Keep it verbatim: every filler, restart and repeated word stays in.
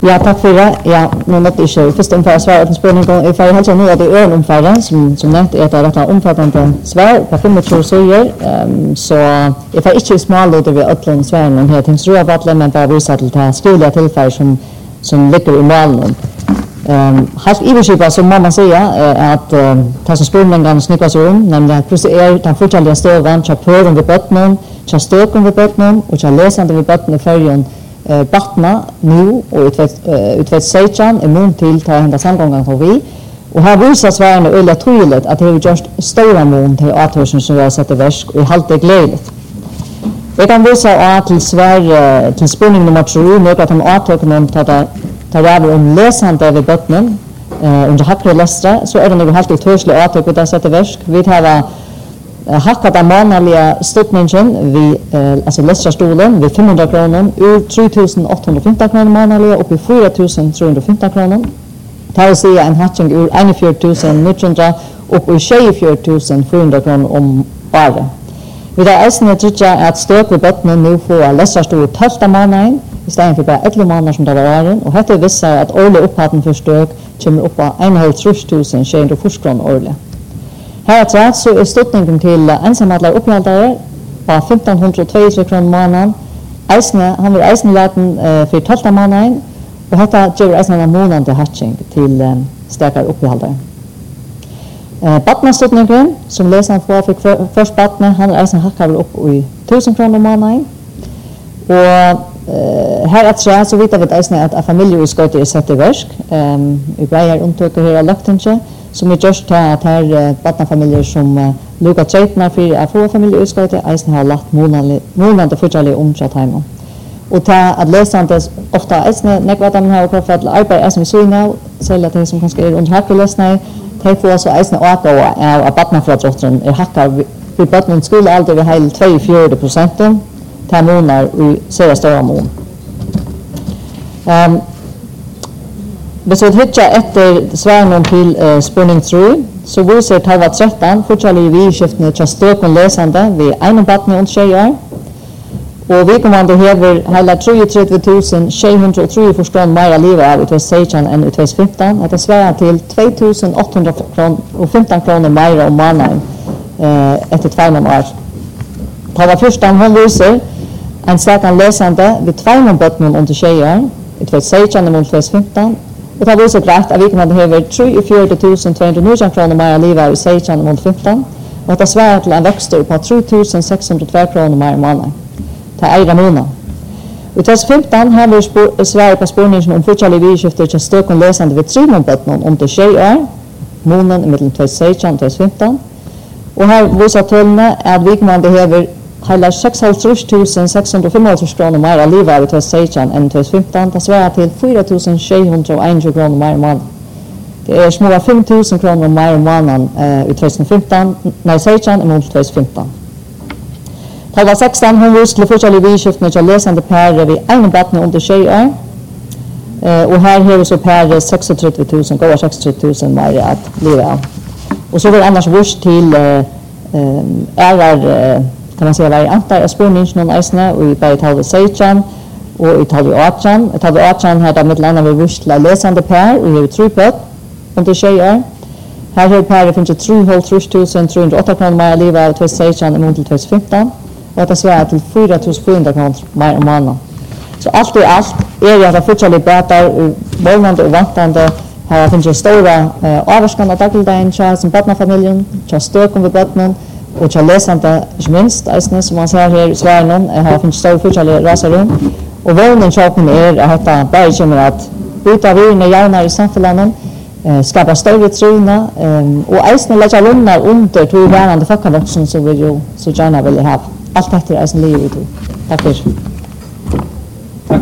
Ja, tack för det. Ja, nu måste jag först omföra svar på spårningen. Jag får hälsa nu att det är en omföra som, som nämnt är att det är rätt omfattande svar på tjugofem sidor. Um, så jag får inte smålåta vid öpplen svaren om här tänks röva vattlen, men bara visa till det skrivliga tillfällen som, som ligger i målen. Um, Helt överskipa så må man säga uh, att uh, ta som spårningen snickar sig om, nämligen att hur är den fortsatta stövan, tja pören vid bottnen, tja stöken vid bottnen och tja läsande vid bottnen i färgen Uh, Batna nu och utvecklat sejchan är mun till ta hända samgången på vi och här visar Sverige ölla tydligt att det är just stora mun till åtgärder som vi har sett i värsk och helt det glädligt. Jag kan visa att till Sverige till spårning nummer tre något om åtgärder tar ta tar över om läsande över bottnen uh, under hackre lästra så är det nog helt törsliga åtgärder där sett i värsk. Vi har hackat av månaliga stoppningen vid eh, alltså läsarstolen vid femhundra kronor ur tre tusen åttahundrafemton kronor månaliga upp i fyra tusen trehundrafemton kronor. Det vill säga en hackning ur fjorton tusen niohundra upp i tjugofyra tusen fyrahundra kronor om året. Vi har även tyckt att stök vid bottnen nu får läsarstol tolfta månaden istället för bara elva månader som det var åren och detta visar att årlig upphatten för stök kommer upp på tre tusen sjuhundrafyrtio kronor årligen. Här att så är stöttningen till ensamhållare upphållare på femtonhundratvåtiotre kronor månaden. Eisne, han vill eisne laten uh, för tolfta månaden och detta ger eisne en månad hatching till uh, starkare upphållare. Uh, Batna-stöttningen som läsaren får fick för, först Batna, han är eisne hackar upp i tusen kronor månaden. Och uh, här att så vet vi att eisne att familjeutskottet är sett i värsk. Um, vi börjar undersöka här i Löktinge. Som är just här att här uh, barnfamiljer som uh, lukar trätna för att få familjeutskottet eisen har lagt månande fortsatt omsatt hemma. Och ta att läsandet ofta eisen nekvar dem här och för att arbeta eisen vi så nu sälja det som kanske är under hackelösningar de får så eisen åka av att barnfamiljedottern är hackar för barnen skulle alltid vi hela tvåogfyrtio procent ta månader i säga stora mån. Um, Hvis vi hittar efter svaren till uh, spårning tre, så visar tolv tretton fortfarande vi skiftene till stöken läsande vid en batten och tjejer. Och vi kommer att ha hela trettiotre tusen sjuhundratre förstånd mer livet av utvecklat sexton än utvecklat femton. Att det svarar till två tusen åttahundrafemton kronor mer om månaden uh, efter två år. Tolv första hon visar en starkan läsande vid två batten och tjejer, utvecklat sexton än utvecklat femton. Och det har visat rätt att vi kan ha trettiofyra tusen tvåhundranio kronor mer livet i sexton mot femton. Och det svarar till en växt på tre tusen sexhundratvå kronor mer i månaden. Det är en månad. I tjugo femton har vi Sverige på spårningen om fortsatt livskifter till stöken läsande vid tre månader om till tjej år. Månaden mellan tjugo sexton och tjugo femton. Och här visar tullarna att vi kan ha hela sexhundrahalvtreds tusen sexhundrafemtioåtta kronor mer i livet i tjugo sexton än tjugo femton. Det svarar till fyra tusen sjuhundraelva kronor mer i månaden. Det är små fem tusen kronor mer i månaden uh, i tjugo femton, nej sexton än tjugo femton. tolv sexton hon visst till fortsatt livskiften till läsande per vid en batten under tjej år. Uh, och här har vi så per sextiotre tusen, går sextiotre tusen mer att leva. Och så vill annars visst till uh, um, ärar uh, kan man säga varianter av spårningen någon eisne och i bara tolv sexton och i tolv arton. I tolv arton har det med landa vi visst till läsande per och vi har tre på under tjejer. Här har per finns det trehundratre tusen trehundraåtta kronor mer i livet av tjugo sexton än till tjugo femton. Och det svarar till fyra tusen fyrahundra kronor mer om månaden. Så allt och allt är det att det fortsatt bättre och månande och vantande. Här finns det stora uh, avvarskan av dagligdagen som barnfamiljen, till stöken vid barnen och till läsande inte minst eisne som man ser här i Sverige här finns stora fortsatt rasarum. Och vånen köpen är att detta bara kommer att byta virna gärna i samhällen, uh, skapa större truna um, och eisne lägga lunnar under till värande folkavårdsen som vi ju så gärna vill ha. Allt detta är eisne livet. Tack för